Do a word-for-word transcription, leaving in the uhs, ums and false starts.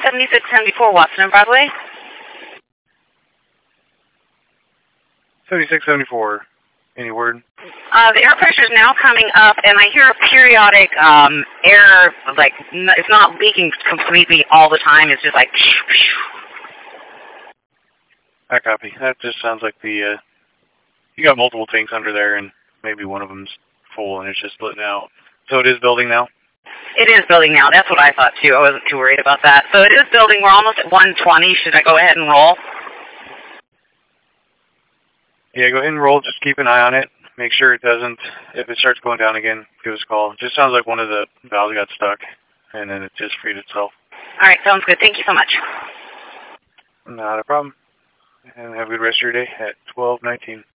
seventy-six seventy-four Watson and Broadway. seventy-six seventy-four. Any word? Uh, the air pressure is now coming up, and I hear a periodic um, air, like, n it's not leaking completely all the time. It's just like... I copy. That just sounds like the, uh, you got multiple tanks under there, and maybe one of them's full, and it's just splitting out. So it is building now? It is building now. That's what I thought, too. I wasn't too worried about that. So it is building. We're almost at one twenty. Should I go ahead and roll? Yeah, go ahead and roll. Just keep an eye on it. Make sure it doesn't, if it starts going down again, give us a call. It just sounds like one of the valves got stuck, and then it just freed itself. All right, sounds good. Thank you so much. Not a problem. And have a good rest of your day at twelve nineteen.